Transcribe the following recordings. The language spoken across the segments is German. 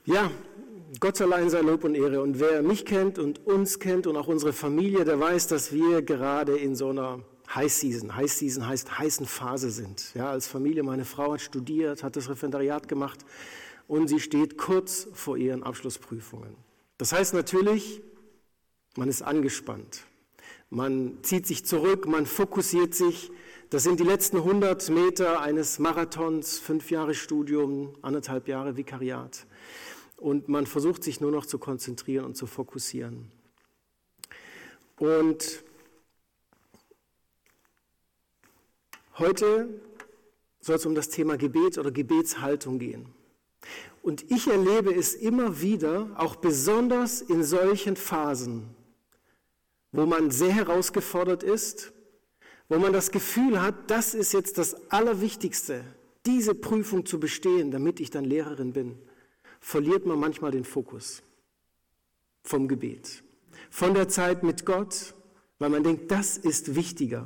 Ja, Gott allein sei Lob und Ehre. Und wer mich kennt und uns kennt und auch unsere Familie, der weiß, dass wir gerade in so einer High Season heißt heißen Phase sind. Ja, als Familie, meine Frau hat studiert, hat das Referendariat gemacht und sie steht kurz vor ihren Abschlussprüfungen. Das heißt natürlich, man ist angespannt. Man zieht sich zurück, man fokussiert sich. Das sind die letzten 100 Meter eines Marathons, 5 Jahre Studium, 1,5 Jahre Vikariat. Und man versucht sich nur noch zu konzentrieren und zu fokussieren. Und heute soll es um das Thema Gebet oder Gebetshaltung gehen. Und ich erlebe es immer wieder, auch besonders in solchen Phasen, wo man sehr herausgefordert ist, wo man das Gefühl hat, das ist jetzt das Allerwichtigste, diese Prüfung zu bestehen, damit ich dann Lehrerin bin, verliert man manchmal den Fokus vom Gebet, von der Zeit mit Gott, weil man denkt, das ist wichtiger.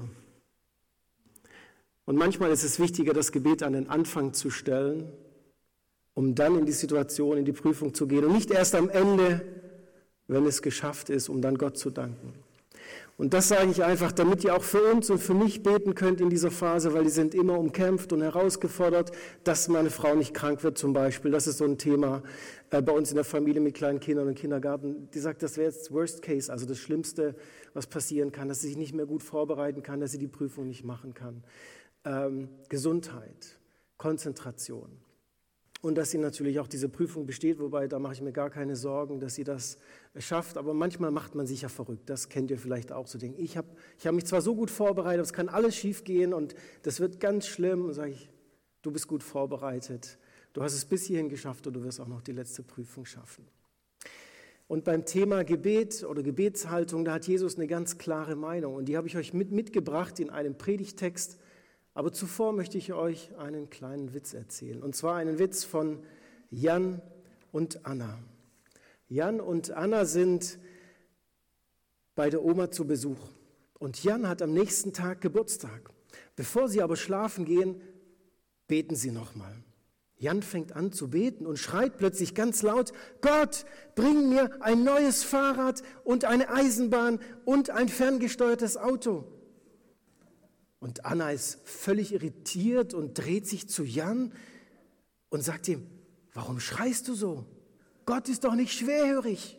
Und manchmal ist es wichtiger, das Gebet an den Anfang zu stellen, um dann in die Situation, in die Prüfung zu gehen und nicht erst am Ende, wenn es geschafft ist, um dann Gott zu danken. Und das sage ich einfach, damit ihr auch für uns und für mich beten könnt in dieser Phase, weil die sind immer umkämpft und herausgefordert, dass meine Frau nicht krank wird zum Beispiel. Das ist so ein Thema bei uns in der Familie mit kleinen Kindern und Kindergarten. Die sagt, das wäre jetzt Worst Case, also das Schlimmste, was passieren kann, dass sie sich nicht mehr gut vorbereiten kann, dass sie die Prüfung nicht machen kann. Gesundheit, Konzentration. Und dass sie natürlich auch diese Prüfung besteht, wobei da mache ich mir gar keine Sorgen, dass sie das schafft. Aber manchmal macht man sich ja verrückt, das kennt ihr vielleicht auch so. Ich hab mich zwar so gut vorbereitet, es kann alles schief gehen und das wird ganz schlimm. Und sage ich, du bist gut vorbereitet, du hast es bis hierhin geschafft und du wirst auch noch die letzte Prüfung schaffen. Und beim Thema Gebet oder Gebetshaltung, da hat Jesus eine ganz klare Meinung. Und die habe ich euch mitgebracht in einem Predigtext. Aber zuvor möchte ich euch einen kleinen Witz erzählen. Und zwar einen Witz von Jan und Anna. Jan und Anna sind bei der Oma zu Besuch. Und Jan hat am nächsten Tag Geburtstag. Bevor sie aber schlafen gehen, beten sie nochmal. Jan fängt an zu beten und schreit plötzlich ganz laut, Gott, bring mir ein neues Fahrrad und eine Eisenbahn und ein ferngesteuertes Auto. Und Anna ist völlig irritiert und dreht sich zu Jan und sagt ihm, warum schreist du so? Gott ist doch nicht schwerhörig.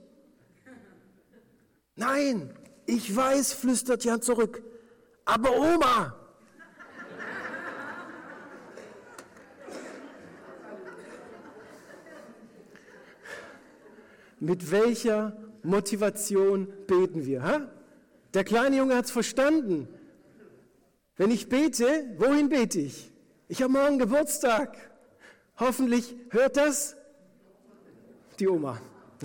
Nein, ich weiß, flüstert Jan zurück, aber Oma. Mit welcher Motivation beten wir? Ha? Der kleine Junge hat es verstanden. Wenn ich bete, wohin bete ich? Ich habe morgen Geburtstag. Hoffentlich hört das die Oma.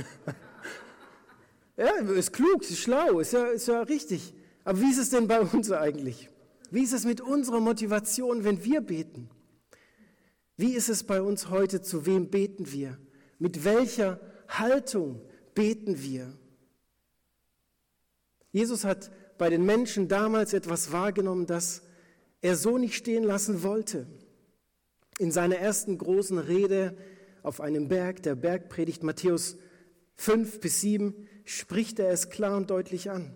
Ja, ist klug, ist schlau, ist ja richtig. Aber wie ist es denn bei uns eigentlich? Wie ist es mit unserer Motivation, wenn wir beten? Wie ist es bei uns heute? Zu wem beten wir? Mit welcher Haltung beten wir? Jesus hat bei den Menschen damals etwas wahrgenommen, das er so nicht stehen lassen wollte. In seiner ersten großen Rede auf einem Berg, der Bergpredigt Matthäus 5-7, spricht er es klar und deutlich an.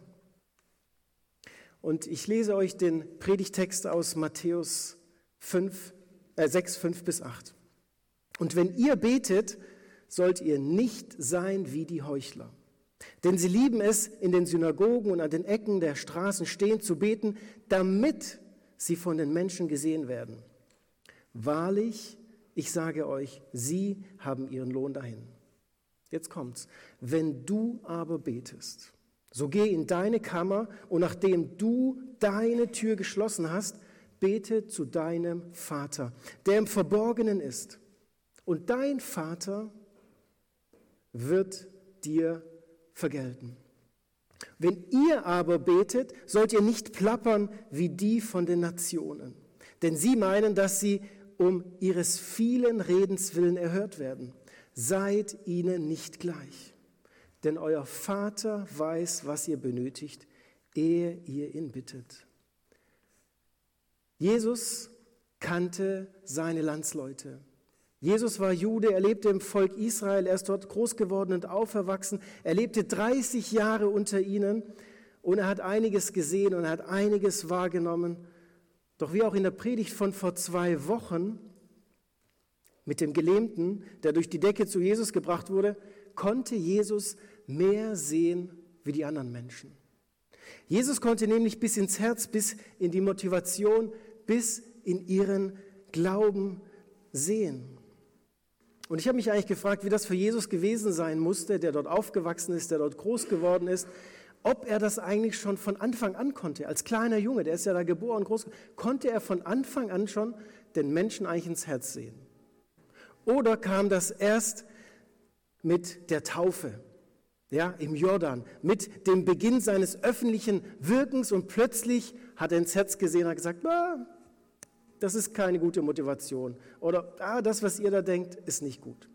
Und ich lese euch den Predigtext aus Matthäus 6, 5-8. Und wenn ihr betet, sollt ihr nicht sein wie die Heuchler. Denn sie lieben es, in den Synagogen und an den Ecken der Straßen stehen zu beten, damit sie von den Menschen gesehen werden. Wahrlich, ich sage euch, sie haben ihren Lohn dahin. Jetzt kommt's. Wenn du aber betest, so geh in deine Kammer und nachdem du deine Tür geschlossen hast, bete zu deinem Vater, der im Verborgenen ist. Und dein Vater wird dir vergelten. Wenn ihr aber betet, sollt ihr nicht plappern wie die von den Nationen. Denn sie meinen, dass sie um ihres vielen Redens willen erhört werden. Seid ihnen nicht gleich. Denn euer Vater weiß, was ihr benötigt, ehe ihr ihn bittet. Jesus kannte seine Landsleute. Jesus war Jude, er lebte im Volk Israel, er ist dort groß geworden und aufgewachsen. Er lebte 30 Jahre unter ihnen und er hat einiges gesehen und er hat einiges wahrgenommen. Doch wie auch in der Predigt von vor 2 Wochen mit dem Gelähmten, der durch die Decke zu Jesus gebracht wurde, konnte Jesus mehr sehen wie die anderen Menschen. Jesus konnte nämlich bis ins Herz, bis in die Motivation, bis in ihren Glauben sehen. Und ich habe mich eigentlich gefragt, wie das für Jesus gewesen sein musste, der dort aufgewachsen ist, der dort groß geworden ist, ob er das eigentlich schon von Anfang an konnte. Als kleiner Junge, der ist ja da geboren, groß, konnte er von Anfang an schon den Menschen eigentlich ins Herz sehen. Oder kam das erst mit der Taufe, ja, im Jordan, mit dem Beginn seines öffentlichen Wirkens und plötzlich hat er ins Herz gesehen und hat gesagt, das ist keine gute Motivation oder das, was ihr da denkt, ist nicht gut.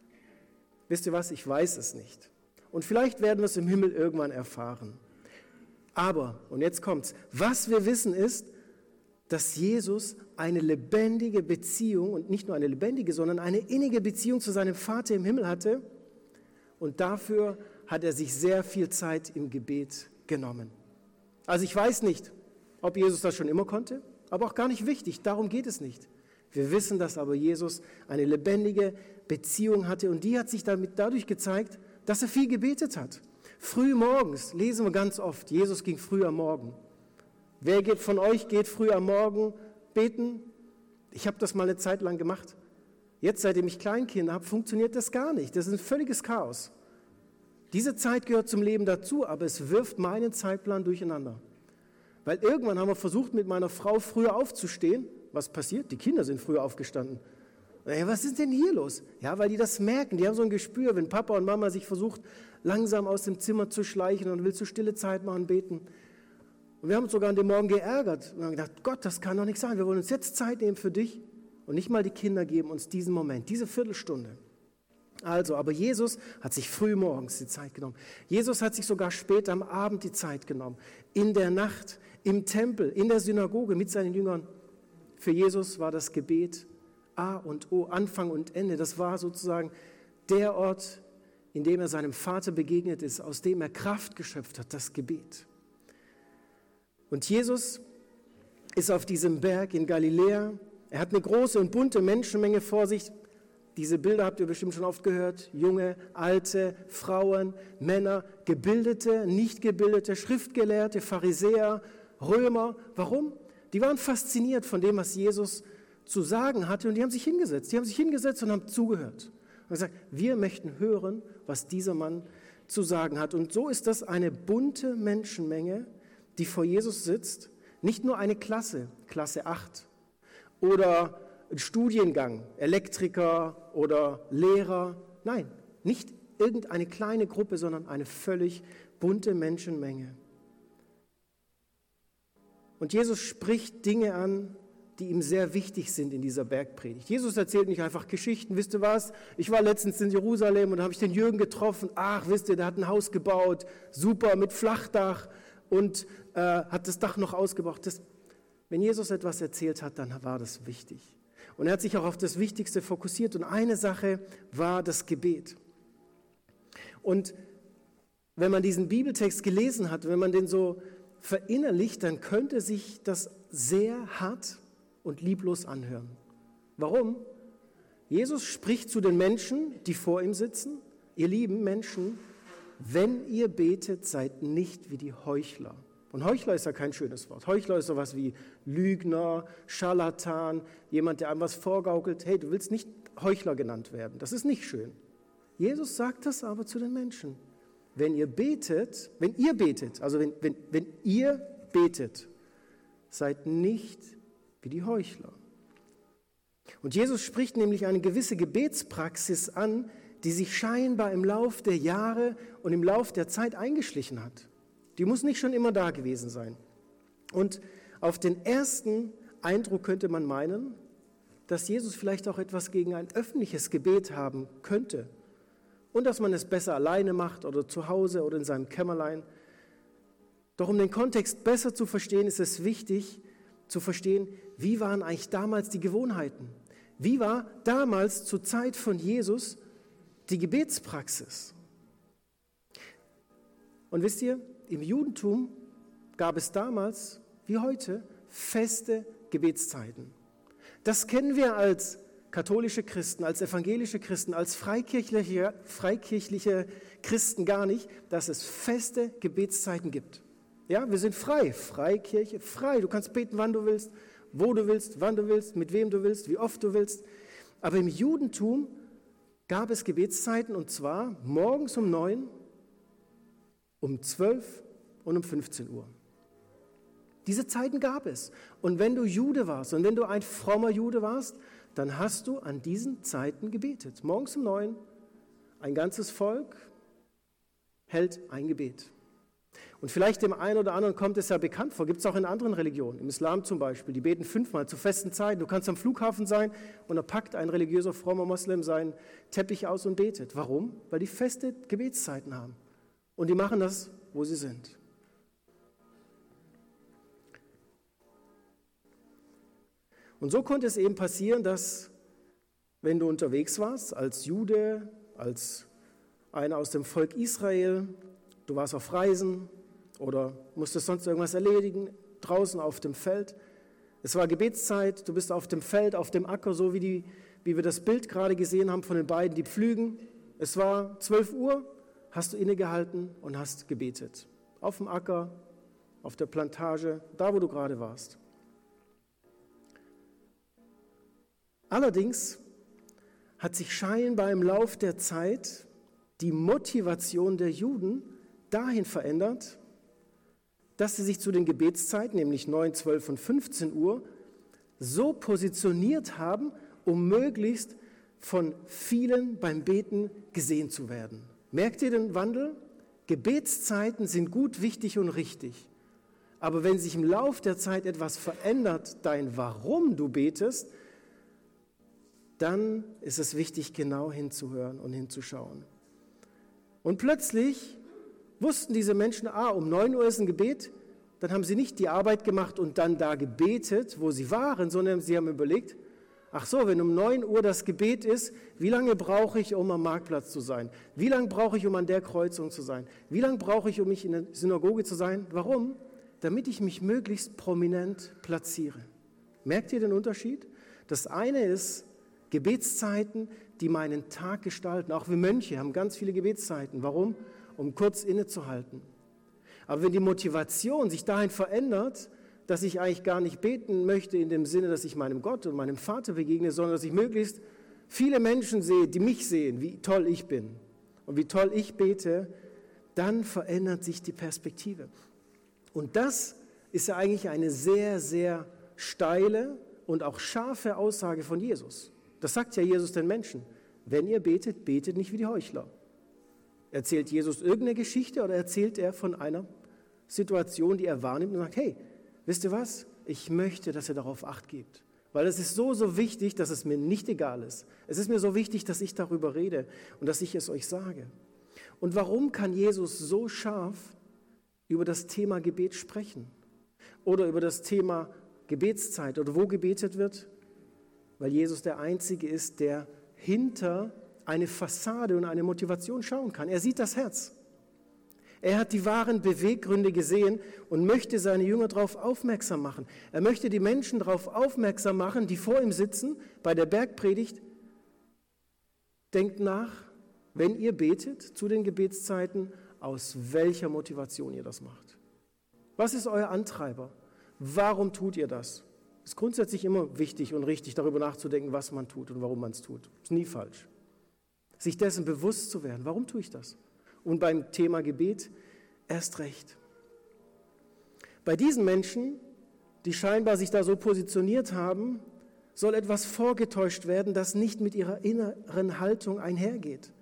Wisst ihr was, ich weiß es nicht. Und vielleicht werden wir es im Himmel irgendwann erfahren. Aber, und jetzt kommt's, was wir wissen ist, dass Jesus eine lebendige Beziehung, und nicht nur eine lebendige, sondern eine innige Beziehung zu seinem Vater im Himmel hatte. Und dafür hat er sich sehr viel Zeit im Gebet genommen. Also ich weiß nicht, ob Jesus das schon immer konnte, aber auch gar nicht wichtig, darum geht es nicht. Wir wissen, dass aber Jesus eine lebendige Beziehung hatte und die hat sich dadurch gezeigt, dass er viel gebetet hat. Früh morgens lesen wir ganz oft, Jesus ging früh am Morgen. Wer von euch geht früh am Morgen beten? Ich habe das mal eine Zeit lang gemacht. Jetzt, seitdem ich Kleinkinder habe, funktioniert das gar nicht. Das ist ein völliges Chaos. Diese Zeit gehört zum Leben dazu, aber es wirft meinen Zeitplan durcheinander. Weil irgendwann haben wir versucht, mit meiner Frau früher aufzustehen. Was passiert? Die Kinder sind früher aufgestanden. Ja, was ist denn hier los? Ja, weil die das merken. Die haben so ein Gespür, wenn Papa und Mama sich versucht, langsam aus dem Zimmer zu schleichen und willst du stille Zeit machen, beten. Und wir haben uns sogar an dem Morgen geärgert und haben gedacht, Gott, das kann doch nicht sein. Wir wollen uns jetzt Zeit nehmen für dich und nicht mal die Kinder geben uns diesen Moment, diese Viertelstunde. Also, aber Jesus hat sich früh morgens die Zeit genommen. Jesus hat sich sogar später am Abend die Zeit genommen. In der Nacht, im Tempel, in der Synagoge mit seinen Jüngern. Für Jesus war das Gebet A und O, Anfang und Ende. Das war sozusagen der Ort, in dem er seinem Vater begegnet ist, aus dem er Kraft geschöpft hat, das Gebet. Und Jesus ist auf diesem Berg in Galiläa. Er hat eine große und bunte Menschenmenge vor sich. Diese Bilder habt ihr bestimmt schon oft gehört. Junge, alte, Frauen, Männer, Gebildete, Nichtgebildete, Schriftgelehrte, Pharisäer, Römer. Warum? Die waren fasziniert von dem, was Jesus zu sagen hatte und die haben sich hingesetzt. Die haben sich hingesetzt und haben zugehört. Und gesagt, wir möchten hören, was dieser Mann zu sagen hat. Und so ist das eine bunte Menschenmenge, die vor Jesus sitzt. Nicht nur eine Klasse, Klasse 8 oder ein Studiengang, Elektriker oder Lehrer. Nein, nicht irgendeine kleine Gruppe, sondern eine völlig bunte Menschenmenge. Und Jesus spricht Dinge an, die ihm sehr wichtig sind in dieser Bergpredigt. Jesus erzählt nicht einfach Geschichten. Wisst ihr was? Ich war letztens in Jerusalem und da habe ich den Jürgen getroffen. Ach, wisst ihr, der hat ein Haus gebaut, super, mit Flachdach und hat das Dach noch ausgebaut. Wenn Jesus etwas erzählt hat, dann war das wichtig. Und er hat sich auch auf das Wichtigste fokussiert und eine Sache war das Gebet. Und wenn man diesen Bibeltext gelesen hat, wenn man den so verinnerlicht, dann könnte sich das sehr hart und lieblos anhören. Warum? Jesus spricht zu den Menschen, die vor ihm sitzen. Ihr lieben Menschen, wenn ihr betet, seid nicht wie die Heuchler. Und Heuchler ist ja kein schönes Wort. Heuchler ist sowas wie Lügner, Scharlatan, jemand, der einem was vorgaukelt. Hey, du willst nicht Heuchler genannt werden. Das ist nicht schön. Jesus sagt das aber zu den Menschen. Wenn ihr betet, also wenn ihr betet, seid nicht wie die Heuchler. Und Jesus spricht nämlich eine gewisse Gebetspraxis an, die sich scheinbar im Lauf der Jahre und im Lauf der Zeit eingeschlichen hat. Die muss nicht schon immer da gewesen sein. Und auf den ersten Eindruck könnte man meinen, dass Jesus vielleicht auch etwas gegen ein öffentliches Gebet haben könnte und dass man es besser alleine macht oder zu Hause oder in seinem Kämmerlein. Doch um den Kontext besser zu verstehen, ist es wichtig zu verstehen, wie waren eigentlich damals die Gewohnheiten? Wie war damals zur Zeit von Jesus die Gebetspraxis? Und wisst ihr, im Judentum gab es damals wie heute feste Gebetszeiten. Das kennen wir als katholische Christen, als evangelische Christen, als freikirchliche Christen gar nicht, dass es feste Gebetszeiten gibt. Ja, wir sind frei, Freikirche, frei. Du kannst beten, wann du willst, wo du willst, wann du willst, mit wem du willst, wie oft du willst. Aber im Judentum gab es Gebetszeiten, und zwar morgens um 9, um 12 und um 15 Uhr. Diese Zeiten gab es. Und wenn du Jude warst und wenn du ein frommer Jude warst, dann hast du an diesen Zeiten gebetet. Morgens um 9, ein ganzes Volk hält ein Gebet. Und vielleicht dem einen oder anderen kommt es ja bekannt vor, gibt es auch in anderen Religionen, im Islam zum Beispiel, die beten 5-mal zu festen Zeiten. Du kannst am Flughafen sein und da packt ein religiöser, frommer Moslem seinen Teppich aus und betet. Warum? Weil die feste Gebetszeiten haben. Und die machen das, wo sie sind. Und so konnte es eben passieren, dass, wenn du unterwegs warst, als Jude, als einer aus dem Volk Israel, du warst auf Reisen oder musstest sonst irgendwas erledigen, draußen auf dem Feld. Es war Gebetszeit, du bist auf dem Feld, auf dem Acker, so wie wir das Bild gerade gesehen haben von den beiden, die pflügen. Es war 12 Uhr, hast du innegehalten und hast gebetet. Auf dem Acker, auf der Plantage, da wo du gerade warst. Allerdings hat sich scheinbar im Lauf der Zeit die Motivation der Juden dahin verändert, dass sie sich zu den Gebetszeiten, nämlich 9, 12 und 15 Uhr, so positioniert haben, um möglichst von vielen beim Beten gesehen zu werden. Merkt ihr den Wandel? Gebetszeiten sind gut, wichtig und richtig. Aber wenn sich im Lauf der Zeit etwas verändert, dein Warum du betest, dann ist es wichtig, genau hinzuhören und hinzuschauen. Und plötzlich wussten diese Menschen, um 9 Uhr ist ein Gebet, dann haben sie nicht die Arbeit gemacht und dann da gebetet, wo sie waren, sondern sie haben überlegt, ach so, wenn um 9 Uhr das Gebet ist, wie lange brauche ich, um am Marktplatz zu sein? Wie lange brauche ich, um an der Kreuzung zu sein? Wie lange brauche ich, um mich in der Synagoge zu sein? Warum? Damit ich mich möglichst prominent platziere. Merkt ihr den Unterschied? Das eine ist Gebetszeiten, die meinen Tag gestalten. Auch wir Mönche haben ganz viele Gebetszeiten. Warum? Um kurz innezuhalten. Aber wenn die Motivation sich dahin verändert, dass ich eigentlich gar nicht beten möchte in dem Sinne, dass ich meinem Gott und meinem Vater begegne, sondern dass ich möglichst viele Menschen sehe, die mich sehen, wie toll ich bin und wie toll ich bete, dann verändert sich die Perspektive. Und das ist ja eigentlich eine sehr, sehr steile und auch scharfe Aussage von Jesus. Das sagt ja Jesus den Menschen. Wenn ihr betet, betet nicht wie die Heuchler. Erzählt Jesus irgendeine Geschichte oder erzählt er von einer Situation, die er wahrnimmt und sagt, hey, wisst ihr was? Ich möchte, dass ihr darauf Acht gebt. Weil es ist so, so wichtig, dass es mir nicht egal ist. Es ist mir so wichtig, dass ich darüber rede und dass ich es euch sage. Und warum kann Jesus so scharf über das Thema Gebet sprechen? Oder über das Thema Gebetszeit oder wo gebetet wird? Weil Jesus der Einzige ist, der hinter eine Fassade und eine Motivation schauen kann. Er sieht das Herz. Er hat die wahren Beweggründe gesehen und möchte seine Jünger darauf aufmerksam machen. Er möchte die Menschen darauf aufmerksam machen, die vor ihm sitzen, bei der Bergpredigt. Denkt nach, wenn ihr betet zu den Gebetszeiten, aus welcher Motivation ihr das macht. Was ist euer Antreiber? Warum tut ihr das? Es ist grundsätzlich immer wichtig und richtig, darüber nachzudenken, was man tut und warum man es tut. Ist nie falsch. Sich dessen bewusst zu werden, warum tue ich das? Und beim Thema Gebet erst recht. Bei diesen Menschen, die scheinbar sich da so positioniert haben, soll etwas vorgetäuscht werden, das nicht mit ihrer inneren Haltung einhergeht.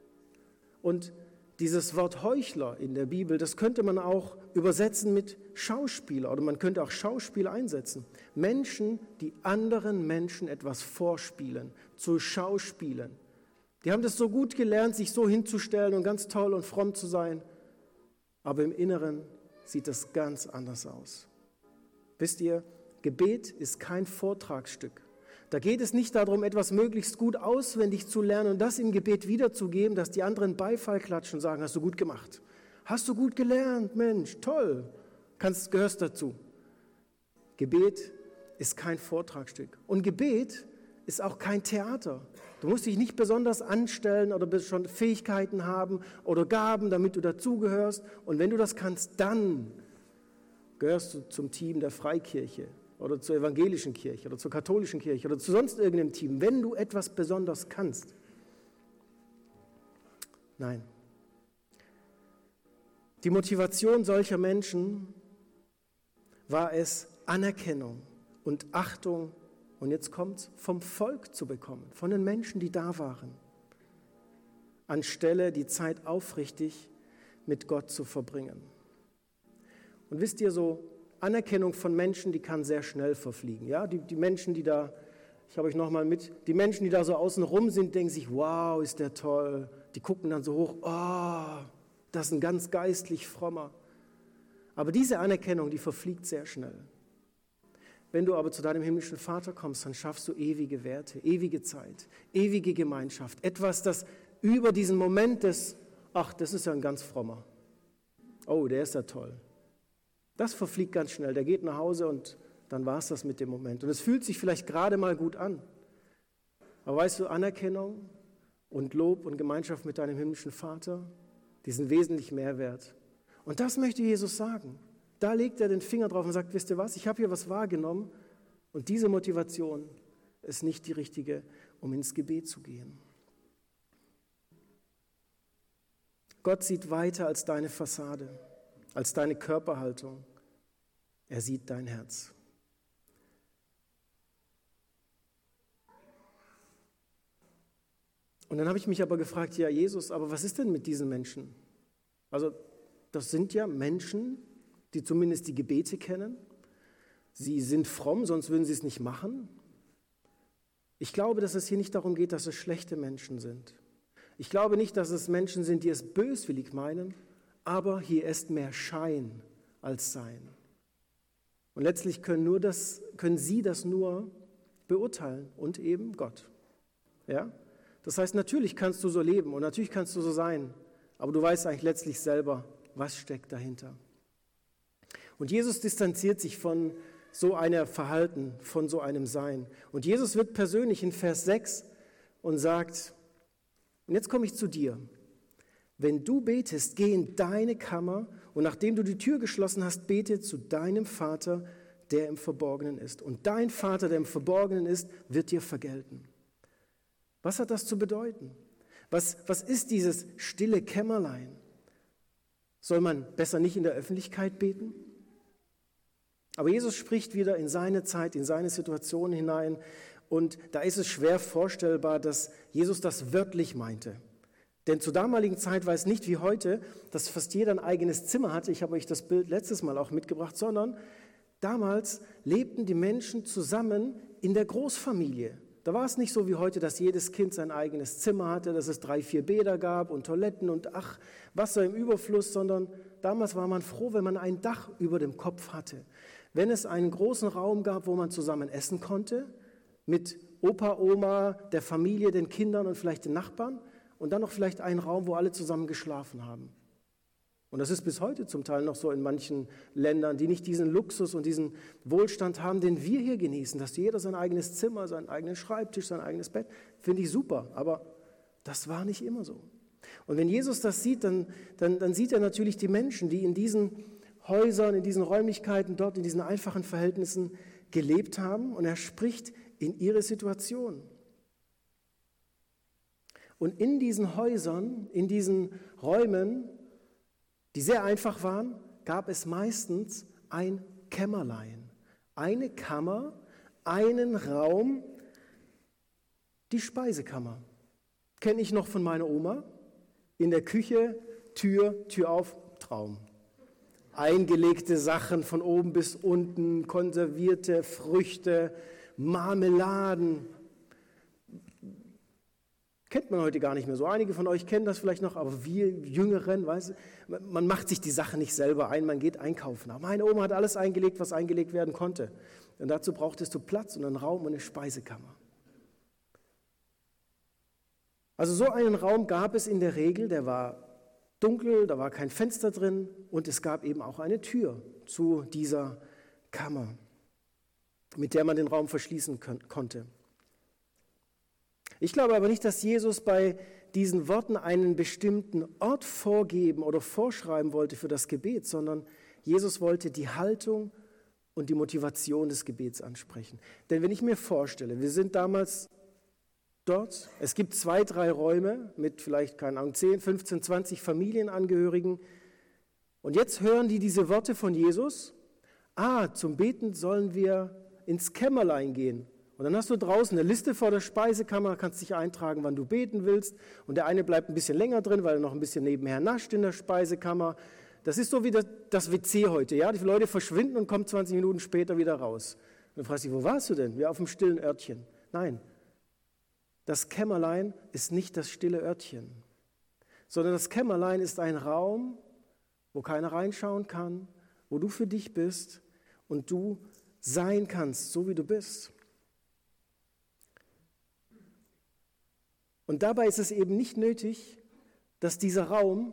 Und dieses Wort Heuchler in der Bibel, das könnte man auch übersetzen mit Schauspieler oder man könnte auch Schauspieler einsetzen. Menschen, die anderen Menschen etwas vorspielen, zu Schauspielen. Die haben das so gut gelernt, sich so hinzustellen und ganz toll und fromm zu sein. Aber im Inneren sieht das ganz anders aus. Wisst ihr, Gebet ist kein Vortragsstück. Da geht es nicht darum, etwas möglichst gut auswendig zu lernen und das im Gebet wiederzugeben, dass die anderen Beifall klatschen und sagen, hast du gut gemacht. Hast du gut gelernt, Mensch, toll, gehörst dazu. Gebet ist kein Vortragsstück und Gebet ist auch kein Theater. Du musst dich nicht besonders anstellen oder schon Fähigkeiten haben oder Gaben, damit du dazugehörst. Und wenn du das kannst, dann gehörst du zum Team der Freikirche oder zur evangelischen Kirche oder zur katholischen Kirche oder zu sonst irgendeinem Team, wenn du etwas besonders kannst. Nein. Die Motivation solcher Menschen war es, Anerkennung und Achtung, und jetzt kommt's, vom Volk zu bekommen, von den Menschen, die da waren, anstelle die Zeit aufrichtig mit Gott zu verbringen. Und wisst ihr, so Anerkennung von Menschen, die kann sehr schnell verfliegen. Ja? Die Menschen, die da, ich habe euch nochmal mit, die Menschen, die da so außen rum sind, denken sich, wow, ist der toll. Die gucken dann so hoch, oh, das ist ein ganz geistlich frommer. Aber diese Anerkennung, die verfliegt sehr schnell. Wenn du aber zu deinem himmlischen Vater kommst, dann schaffst du ewige Werte, ewige Zeit, ewige Gemeinschaft. Etwas, das über diesen Moment des, ach, das ist ja ein ganz frommer. Oh, der ist ja toll. Das verfliegt ganz schnell. Der geht nach Hause und dann war es das mit dem Moment. Und es fühlt sich vielleicht gerade mal gut an. Aber weißt du, Anerkennung und Lob und Gemeinschaft mit deinem himmlischen Vater, die sind wesentlich mehr wert. Und das möchte Jesus sagen. Da legt er den Finger drauf und sagt, wisst ihr was, ich habe hier was wahrgenommen und diese Motivation ist nicht die richtige, um ins Gebet zu gehen. Gott sieht weiter als deine Fassade, als deine Körperhaltung. Er sieht dein Herz. Und dann habe ich mich aber gefragt, ja Jesus, aber was ist denn mit diesen Menschen? Also das sind ja Menschen, die zumindest die Gebete kennen. Sie sind fromm, sonst würden sie es nicht machen. Ich glaube, dass es hier nicht darum geht, dass es schlechte Menschen sind. Ich glaube nicht, dass es Menschen sind, die es böswillig meinen, aber hier ist mehr Schein als Sein. Und letztlich können sie das nur beurteilen und eben Gott. Ja? Das heißt, natürlich kannst du so leben und natürlich kannst du so sein, aber du weißt eigentlich letztlich selber, was steckt dahinter. Und Jesus distanziert sich von so einem Verhalten, von so einem Sein. Und Jesus wird persönlich in Vers 6 und sagt, und jetzt komme ich zu dir, wenn du betest, geh in deine Kammer und nachdem du die Tür geschlossen hast, bete zu deinem Vater, der im Verborgenen ist. Und dein Vater, der im Verborgenen ist, wird dir vergelten. Was hat das zu bedeuten? Was ist dieses stille Kämmerlein? Soll man besser nicht in der Öffentlichkeit beten? Aber Jesus spricht wieder in seine Zeit, in seine Situation hinein und da ist es schwer vorstellbar, dass Jesus das wörtlich meinte. Denn zur damaligen Zeit war es nicht wie heute, dass fast jeder ein eigenes Zimmer hatte. Ich habe euch das Bild letztes Mal auch mitgebracht, sondern damals lebten die Menschen zusammen in der Großfamilie. Da war es nicht so wie heute, dass jedes Kind sein eigenes Zimmer hatte, dass es 3, 4 Bäder gab und Toiletten und Wasser im Überfluss, sondern damals war man froh, wenn man ein Dach über dem Kopf hatte. Wenn es einen großen Raum gab, wo man zusammen essen konnte, mit Opa, Oma, der Familie, den Kindern und vielleicht den Nachbarn und dann noch vielleicht einen Raum, wo alle zusammen geschlafen haben. Und das ist bis heute zum Teil noch so in manchen Ländern, die nicht diesen Luxus und diesen Wohlstand haben, den wir hier genießen, dass jeder sein eigenes Zimmer, seinen eigenen Schreibtisch, sein eigenes Bett, finde ich super, aber das war nicht immer so. Und wenn Jesus das sieht, dann sieht er natürlich die Menschen, die in diesen Häusern, in diesen Räumlichkeiten, dort in diesen einfachen Verhältnissen gelebt haben und er spricht in ihre Situation. Und in diesen Häusern, in diesen Räumen, die sehr einfach waren, gab es meistens ein Kämmerlein, eine Kammer, einen Raum, die Speisekammer. Kenne ich noch von meiner Oma. In der Küche, Tür auf, Traum. Eingelegte Sachen von oben bis unten, konservierte Früchte, Marmeladen. Kennt man heute gar nicht mehr so. Einige von euch kennen das vielleicht noch, aber wir Jüngeren, weißt du, man macht sich die Sachen nicht selber ein, man geht einkaufen. Aber meine Oma hat alles eingelegt, was eingelegt werden konnte. Und dazu brauchtest du Platz und einen Raum und eine Speisekammer. Also so einen Raum gab es in der Regel, der war dunkel, da war kein Fenster drin und es gab eben auch eine Tür zu dieser Kammer, mit der man den Raum verschließen konnte. Ich glaube aber nicht, dass Jesus bei diesen Worten einen bestimmten Ort vorgeben oder vorschreiben wollte für das Gebet, sondern Jesus wollte die Haltung und die Motivation des Gebets ansprechen. Denn wenn ich mir vorstelle, wir sind damals dort, es gibt 2, 3 Räume mit vielleicht, keine Ahnung, 10, 15, 20 Familienangehörigen und jetzt hören die diese Worte von Jesus, zum Beten sollen wir ins Kämmerlein gehen. Und dann hast du draußen eine Liste vor der Speisekammer, kannst dich eintragen, wann du beten willst. Und der eine bleibt ein bisschen länger drin, weil er noch ein bisschen nebenher nascht in der Speisekammer. Das ist so wie das WC heute. Ja? Die Leute verschwinden und kommen 20 Minuten später wieder raus. Und dann fragst du dich, wo warst du denn? Ja, auf dem stillen Örtchen. Nein, das Kämmerlein ist nicht das stille Örtchen, sondern das Kämmerlein ist ein Raum, wo keiner reinschauen kann, wo du für dich bist und du sein kannst, so wie du bist. Und dabei ist es eben nicht nötig, dass dieser Raum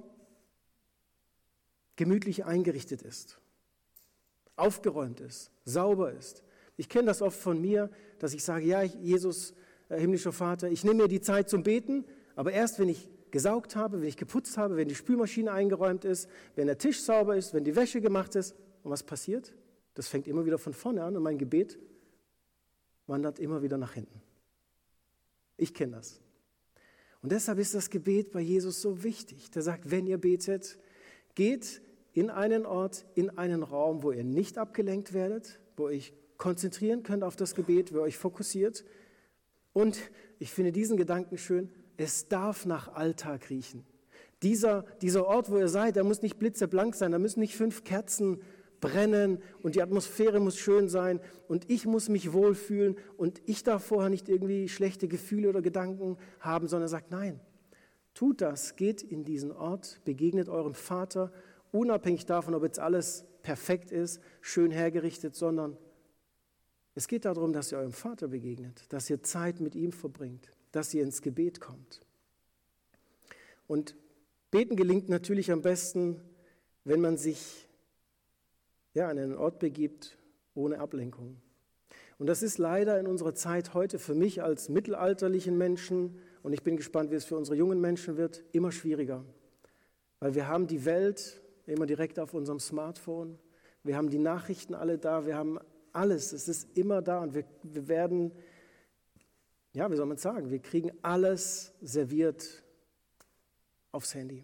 gemütlich eingerichtet ist, aufgeräumt ist, sauber ist. Ich kenne das oft von mir, dass ich sage, ja, Jesus, himmlischer Vater, ich nehme mir die Zeit zum Beten, aber erst wenn ich gesaugt habe, wenn ich geputzt habe, wenn die Spülmaschine eingeräumt ist, wenn der Tisch sauber ist, wenn die Wäsche gemacht ist. Und was passiert? Das fängt immer wieder von vorne an und mein Gebet wandert immer wieder nach hinten. Ich kenne das. Und deshalb ist das Gebet bei Jesus so wichtig. Der sagt, wenn ihr betet, geht in einen Ort, in einen Raum, wo ihr nicht abgelenkt werdet, wo ihr euch konzentrieren könnt auf das Gebet, wo ihr euch fokussiert. Und ich finde diesen Gedanken schön, es darf nach Alltag riechen. Dieser Ort, wo ihr seid, der muss nicht blitzeblank sein, da müssen nicht 5 Kerzen brennen und die Atmosphäre muss schön sein und ich muss mich wohlfühlen und ich darf vorher nicht irgendwie schlechte Gefühle oder Gedanken haben, sondern sagt, nein, tut das, geht in diesen Ort, begegnet eurem Vater, unabhängig davon, ob jetzt alles perfekt ist, schön hergerichtet, sondern es geht darum, dass ihr eurem Vater begegnet, dass ihr Zeit mit ihm verbringt, dass ihr ins Gebet kommt. Und Beten gelingt natürlich am besten, wenn man sich an einen Ort begibt, ohne Ablenkung. Und das ist leider in unserer Zeit heute für mich als mittelalterlichen Menschen, und ich bin gespannt, wie es für unsere jungen Menschen wird, immer schwieriger. Weil wir haben die Welt immer direkt auf unserem Smartphone, wir haben die Nachrichten alle da, wir haben alles, es ist immer da und wir werden, wie soll man sagen, wir kriegen alles serviert aufs Handy.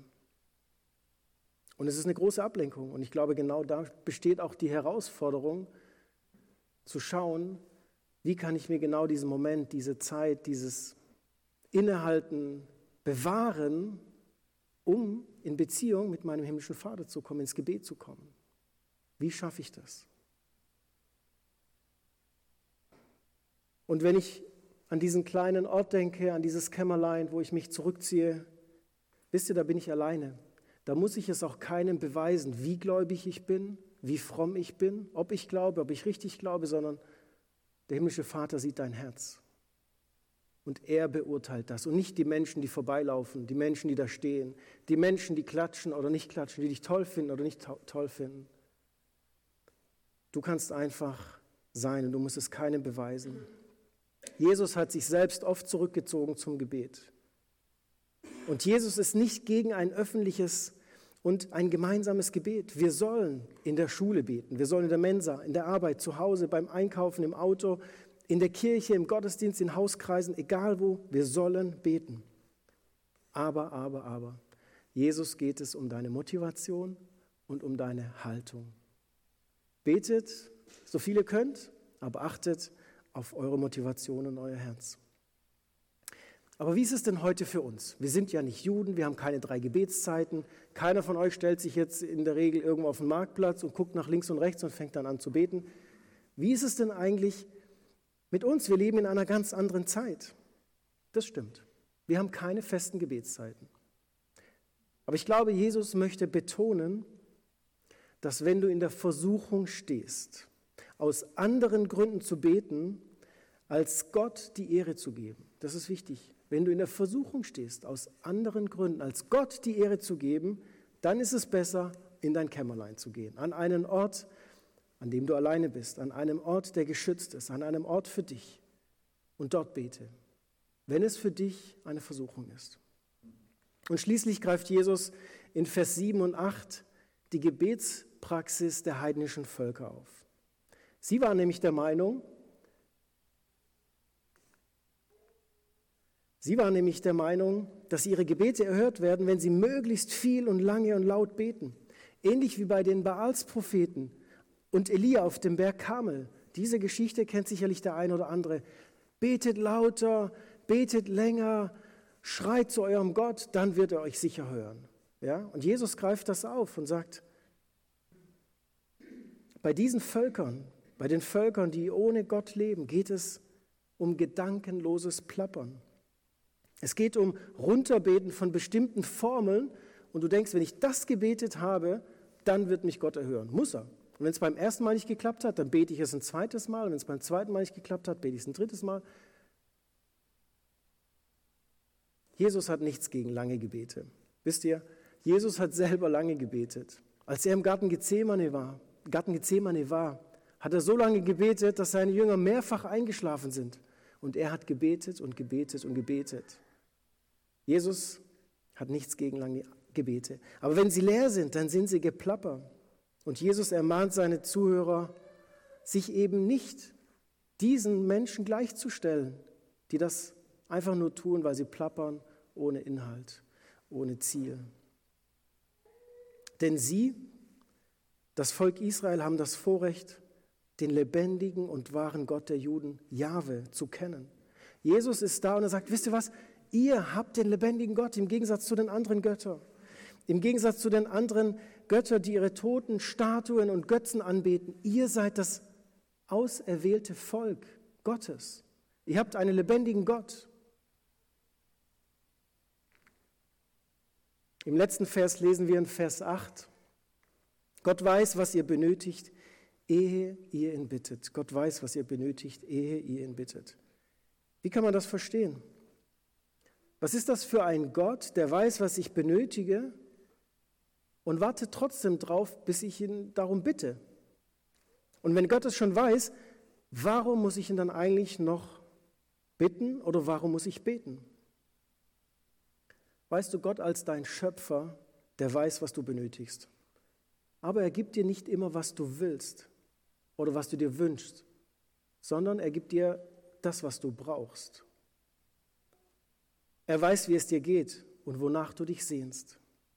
Und es ist eine große Ablenkung. Und ich glaube, genau da besteht auch die Herausforderung, zu schauen, wie kann ich mir genau diesen Moment, diese Zeit, dieses Innehalten bewahren, um in Beziehung mit meinem himmlischen Vater zu kommen, ins Gebet zu kommen. Wie schaffe ich das? Und wenn ich an diesen kleinen Ort denke, an dieses Kämmerlein, wo ich mich zurückziehe, wisst ihr, da bin ich alleine. Da muss ich es auch keinem beweisen, wie gläubig ich bin, wie fromm ich bin, ob ich glaube, ob ich richtig glaube, sondern der himmlische Vater sieht dein Herz. Und er beurteilt das. Und nicht die Menschen, die vorbeilaufen, die Menschen, die da stehen, die Menschen, die klatschen oder nicht klatschen, die dich toll finden oder nicht toll finden. Du kannst einfach sein und du musst es keinem beweisen. Jesus hat sich selbst oft zurückgezogen zum Gebet. Und Jesus ist nicht gegen ein öffentliches und ein gemeinsames Gebet. Wir sollen in der Schule beten, wir sollen in der Mensa, in der Arbeit, zu Hause, beim Einkaufen, im Auto, in der Kirche, im Gottesdienst, in Hauskreisen, egal wo, wir sollen beten. Aber, Jesus geht es um deine Motivation und um deine Haltung. Betet, so viel ihr könnt, aber achtet auf eure Motivation und euer Herz. Aber wie ist es denn heute für uns? Wir sind ja nicht Juden, wir haben keine 3 Gebetszeiten. Keiner von euch stellt sich jetzt in der Regel irgendwo auf den Marktplatz und guckt nach links und rechts und fängt dann an zu beten. Wie ist es denn eigentlich mit uns? Wir leben in einer ganz anderen Zeit. Das stimmt. Wir haben keine festen Gebetszeiten. Aber ich glaube, Jesus möchte betonen, dass wenn du in der Versuchung stehst, aus anderen Gründen zu beten, als Gott die Ehre zu geben, das ist wichtig. wenn du in der Versuchung stehst, aus anderen Gründen, als Gott die Ehre zu geben, dann ist es besser, in dein Kämmerlein zu gehen, an einen Ort, an dem du alleine bist, an einem Ort, der geschützt ist, an einem Ort für dich und dort bete, wenn es für dich eine Versuchung ist. Und schließlich greift Jesus in Vers 7 und 8 die Gebetspraxis der heidnischen Völker auf. Sie waren nämlich der Meinung, dass ihre Gebete erhört werden, wenn sie möglichst viel und lange und laut beten. Ähnlich wie bei den Baals-Propheten und Elia auf dem Berg Karmel. Diese Geschichte kennt sicherlich der ein oder andere. Betet lauter, betet länger, schreit zu eurem Gott, dann wird er euch sicher hören. Ja? Und Jesus greift das auf und sagt, bei diesen Völkern, bei den Völkern, die ohne Gott leben, geht es um gedankenloses Plappern. Es geht um Runterbeten von bestimmten Formeln und du denkst, wenn ich das gebetet habe, dann wird mich Gott erhören. Muss er. Und wenn es beim ersten Mal nicht geklappt hat, dann bete ich es ein zweites Mal. Und wenn es beim zweiten Mal nicht geklappt hat, bete ich es ein drittes Mal. Jesus hat nichts gegen lange Gebete. Wisst ihr, Jesus hat selber lange gebetet. Als er im Garten Gethsemane war, hat er so lange gebetet, dass seine Jünger mehrfach eingeschlafen sind. Und er hat gebetet und gebetet und gebetet. Jesus hat nichts gegen lange Gebete. Aber wenn sie leer sind, dann sind sie Geplapper. Und Jesus ermahnt seine Zuhörer, sich eben nicht diesen Menschen gleichzustellen, die das einfach nur tun, weil sie plappern, ohne Inhalt, ohne Ziel. Denn sie, das Volk Israel, haben das Vorrecht, den lebendigen und wahren Gott der Juden, Jahwe, zu kennen. Jesus ist da und er sagt, wisst ihr was, ihr habt den lebendigen Gott im Gegensatz zu den anderen Göttern. Im Gegensatz zu den anderen Göttern, die ihre toten Statuen und Götzen anbeten. Ihr seid das auserwählte Volk Gottes. Ihr habt einen lebendigen Gott. Im letzten Vers lesen wir in Vers 8, Gott weiß, was ihr benötigt, ehe ihr ihn bittet. Gott weiß, was ihr benötigt, ehe ihr ihn bittet. Wie kann man das verstehen? Was ist das für ein Gott, der weiß, was ich benötige und wartet trotzdem drauf, bis ich ihn darum bitte? Und wenn Gott es schon weiß, warum muss ich ihn dann eigentlich noch bitten oder warum muss ich beten? Weißt du, Gott als dein Schöpfer, der weiß, was du benötigst. Aber er gibt dir nicht immer, was du willst oder was du dir wünschst, sondern er gibt dir das, was du brauchst. Er weiß, wie es dir geht und wonach du dich sehnst.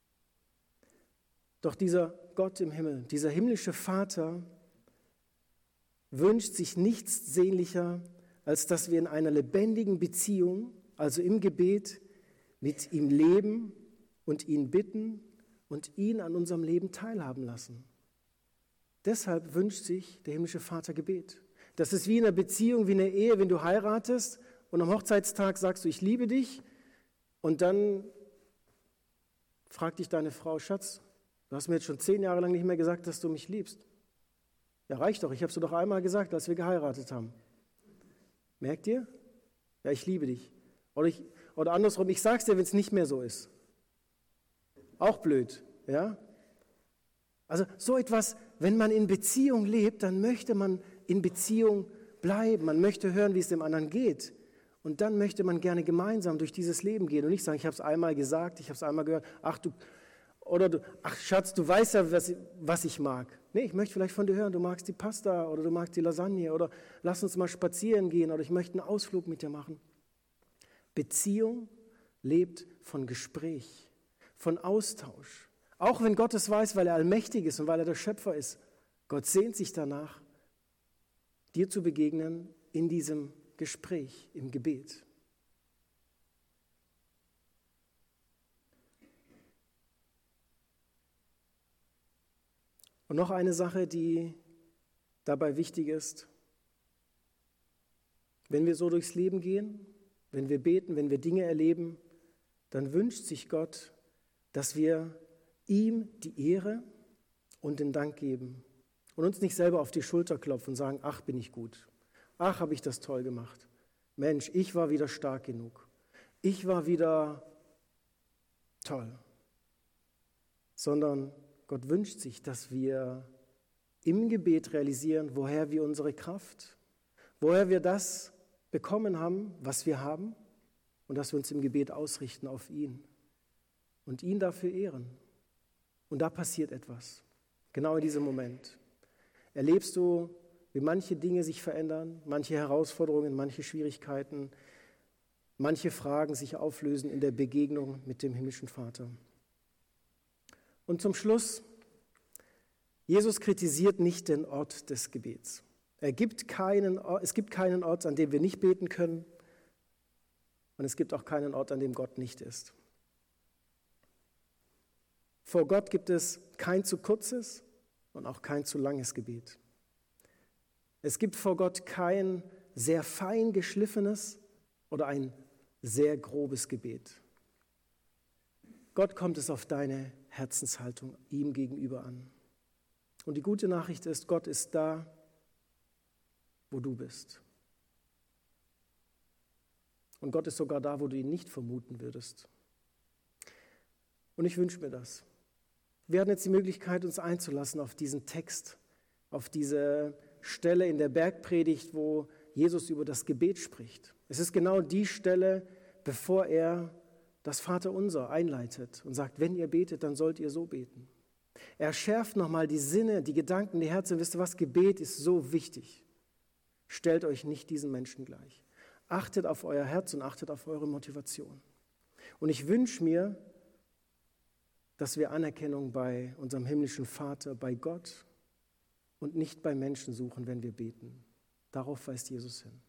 Doch dieser Gott im Himmel, dieser himmlische Vater, wünscht sich nichts sehnlicher, als dass wir in einer lebendigen Beziehung, also im Gebet, mit ihm leben und ihn bitten und ihn an unserem Leben teilhaben lassen. Deshalb wünscht sich der himmlische Vater Gebet. Das ist wie in einer Beziehung, wie in einer Ehe, wenn du heiratest und am Hochzeitstag sagst du, ich liebe dich und dann fragt dich deine Frau, Schatz, du hast mir jetzt schon 10 Jahre lang nicht mehr gesagt, dass du mich liebst. Ja, reicht doch, ich habe es dir doch einmal gesagt, als wir geheiratet haben. Merkt ihr? Ja, ich liebe dich. Oder andersrum, ich sag's dir, wenn es nicht mehr so ist. Auch blöd, ja? Also so etwas, wenn man in Beziehung lebt, dann möchte man in Beziehung bleiben. Man möchte hören, wie es dem anderen geht. Und dann möchte man gerne gemeinsam durch dieses Leben gehen und nicht sagen, ich habe es einmal gesagt, ich habe es einmal gehört, ach Schatz, du weißt ja, was ich mag. Nee, ich möchte vielleicht von dir hören, du magst die Pasta oder du magst die Lasagne oder lass uns mal spazieren gehen oder ich möchte einen Ausflug mit dir machen. Beziehung lebt von Gespräch, von Austausch. Auch wenn Gott es weiß, weil er allmächtig ist und weil er der Schöpfer ist. Gott sehnt sich danach, dir zu begegnen in diesem Gespräch, im Gebet. Und noch eine Sache, die dabei wichtig ist. Wenn wir so durchs Leben gehen, wenn wir beten, wenn wir Dinge erleben, dann wünscht sich Gott, dass wir ihm die Ehre und den Dank geben und uns nicht selber auf die Schulter klopfen und sagen, ach, bin ich gut, ach, habe ich das toll gemacht, Mensch, ich war wieder stark genug, ich war wieder toll, sondern Gott wünscht sich, dass wir im Gebet realisieren, woher wir unsere Kraft, woher wir das bekommen haben, was wir haben, und dass wir uns im Gebet ausrichten auf ihn und ihn dafür ehren. Und da passiert etwas, genau in diesem Moment. Erlebst du, wie manche Dinge sich verändern, manche Herausforderungen, manche Schwierigkeiten, manche Fragen sich auflösen in der Begegnung mit dem himmlischen Vater. Und zum Schluss, Jesus kritisiert nicht den Ort des Gebets. Es gibt keinen Ort, an dem wir nicht beten können, und es gibt auch keinen Ort, an dem Gott nicht ist. Vor Gott gibt es kein zu kurzes und auch kein zu langes Gebet. Es gibt vor Gott kein sehr fein geschliffenes oder ein sehr grobes Gebet. Gott kommt es auf deine Herzenshaltung ihm gegenüber an. Und die gute Nachricht ist, Gott ist da, wo du bist. Und Gott ist sogar da, wo du ihn nicht vermuten würdest. Und ich wünsche mir das. Wir hatten jetzt die Möglichkeit, uns einzulassen auf diesen Text, auf diese Stelle in der Bergpredigt, wo Jesus über das Gebet spricht. Es ist genau die Stelle, bevor er das Vaterunser einleitet und sagt, wenn ihr betet, dann sollt ihr so beten. Er schärft nochmal die Sinne, die Gedanken, die Herzen. Wisst ihr was? Gebet ist so wichtig. Stellt euch nicht diesen Menschen gleich. Achtet auf euer Herz und achtet auf eure Motivation. Und ich wünsche mir, dass wir Anerkennung bei unserem himmlischen Vater, bei Gott und nicht bei Menschen suchen, wenn wir beten. Darauf weist Jesus hin.